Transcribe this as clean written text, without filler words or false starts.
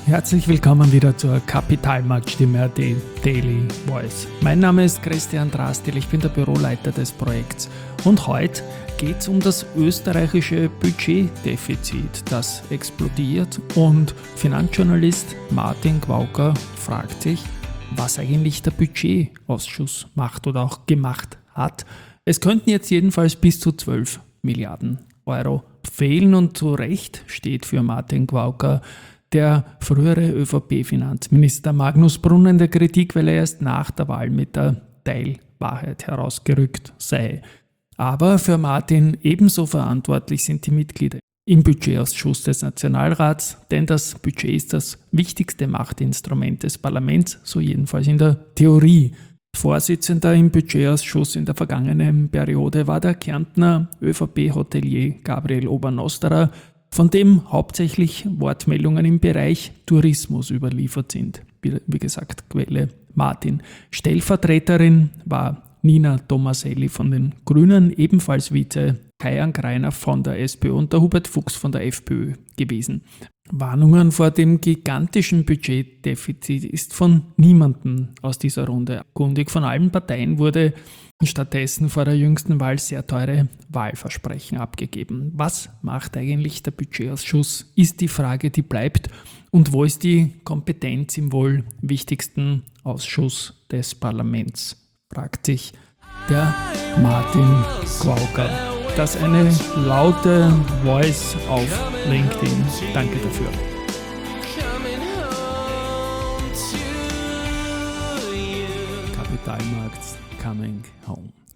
Herzlich willkommen wieder zur Kapitalmarktstimme Daily Voice. Mein Name ist Christian Drastil, ich bin der Büroleiter des Projekts und heute geht es um das österreichische Budgetdefizit, das explodiert, und Finanzjournalist Martin Gwauker fragt sich, was eigentlich der Budgetausschuss macht oder auch gemacht hat. Es könnten jetzt jedenfalls bis zu 12 Milliarden Euro fehlen und zu Recht steht für Martin Gwauker der frühere ÖVP-Finanzminister Magnus Brunner in der Kritik, weil er erst nach der Wahl mit der Teilwahrheit herausgerückt sei. Aber für Martin ebenso verantwortlich sind die Mitglieder im Budgetausschuss des Nationalrats, denn das Budget ist das wichtigste Machtinstrument des Parlaments, so jedenfalls in der Theorie. Vorsitzender im Budgetausschuss in der vergangenen Periode war der Kärntner ÖVP-Hotelier Gabriel Obernosterer, von dem hauptsächlich Wortmeldungen im Bereich Tourismus überliefert sind. Wie gesagt, Quelle Martin. Stellvertreterin war Nina Tomaselli von den Grünen, ebenfalls Vize Kajan Greiner von der SPÖ und der Hubert Fuchs von der FPÖ gewesen. Warnungen vor dem gigantischen Budgetdefizit ist von niemandem aus dieser Runde kundig. Von allen Parteien wurde stattdessen vor der jüngsten Wahl sehr teure Wahlversprechen abgegeben. Was macht eigentlich der Budgetausschuss, ist die Frage, die bleibt. Und wo ist die Kompetenz im wohl wichtigsten Ausschuss des Parlaments, fragt sich der Martin Gwauker. Das ist eine laute Voice auf LinkedIn. Danke dafür. Kapitalmarkt coming home.